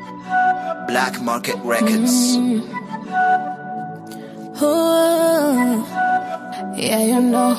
Black Market Records. Yeah, you know.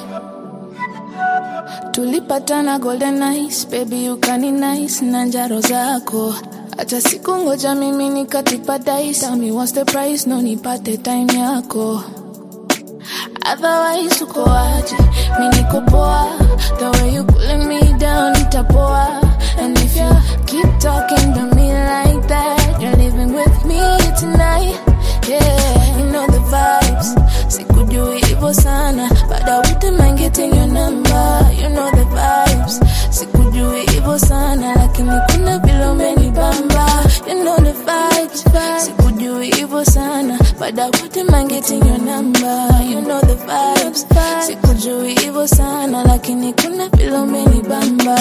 Tulipatana golden eyes, baby you kani nice, nanjaro zako. Acha siku ngoja mimi nikatipa dice. Tell me what's the price, no nipate time yako. Otherwise uko aje, mi niko poa. The way you pulling me down, itapoa. And if you keep talking to me like that, you're living with me tonight. Yeah, you know the vibes. Sikujui hivyo sana, but I wouldn't mind getting your number. You know the vibes. Sikujui hivyo sana, lakini kuna vile umenibamba. You know the vibes. Sikujui hivyo sana, but I wouldn't mind getting your number. You know the vibes. Sikujui hivyo sana, lakini kuna vile umenibamba.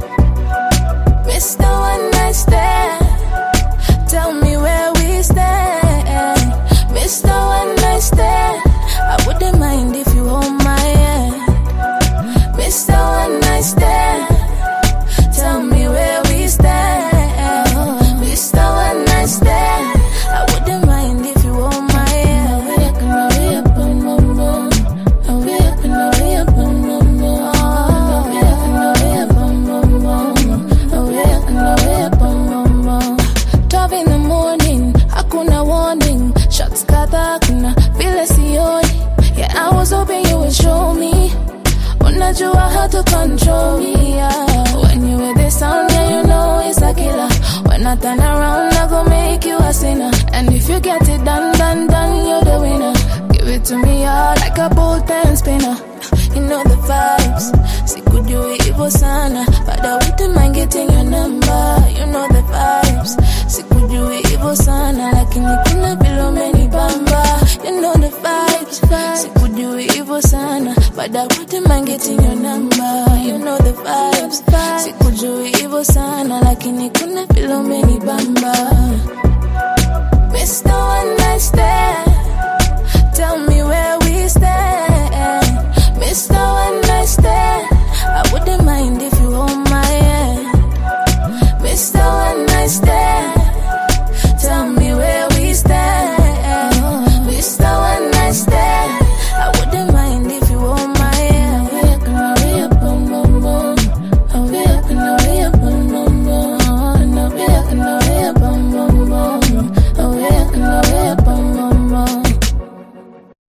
Mr. One Night Stand, tell me where we stand. Mr. One Night Stand, I wouldn't mind if you hold my hand. Mr. One Night Stand, tell me where we stand. Mr. One Night Stand, I wouldn't mind if you hold my hand. We up and we up, boom, boom, boom. We up and we up, boom, boom, boom. We up and we up, boom, boom, boom. We up and we up, boom, boom, boom. 12 in the morning, hakuna warning. Shots kadha, kuna vile sioni. Yeah, I was hoping you would show me. Unajua how to control me, yeah. When you with this sound, yeah, you know it's a killer. When I turn around, I go make you a sinner. And if you get it done, done, done, you're the winner. Give it to me all like a bullpen spinner. You know the vibes. Sikujui hivyo sana, but I wouldn't mind getting your number. You know the vibes. Sikujui hivyo sana, lakini kuna vile umenibamba. You know the vibes. Sikujui hivyo sana, but I wouldn't mind getting your number.